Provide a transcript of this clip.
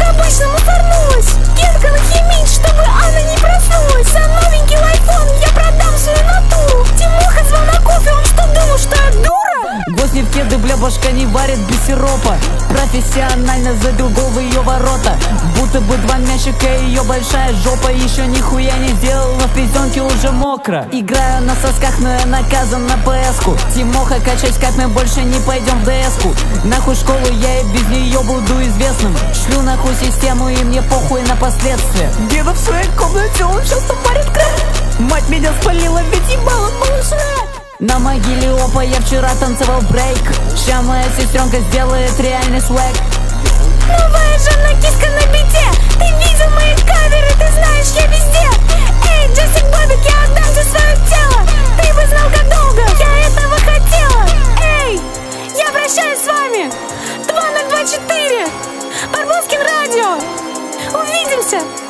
обычно мусорнулась. Генка нахимить, чтобы Анна не проснулась. А новенький лайфон я продам свою натуру. Тимоха звал на кофе, он что думал, что я дура? Гвоздь не в кеды, бля, башка не варит без сиропа. Профессионально забил гол в ее ворота. Будто бы два мячика и ее большая жопа. Еще нихуя не сделала, в пизденке уже мокро. Играю на сосках, но я наказан на ПС-ку. Тимоха, качай скайп, мы больше не пойдем в ДС-ку. Нахуй школу, я и без нее буду известным. Шлю нахуй систему и мне похуй на последствия. Деда в своей комнате, он сейчас топарит крэк. Мать меня спалила, ведь ебала малыша. На могиле опа я вчера танцевал брейк. Ща моя сестренка сделает реальный свэг. Новая жена киска на бите. Ты видел мои каверы, ты знаешь, я везде. Эй, Джессик Бобик, я отдам тебе свое тело. Ты бы знал, как долго я этого хотела. Эй, я прощаюсь с вами. 2024 Барбоскин радио. Увидимся.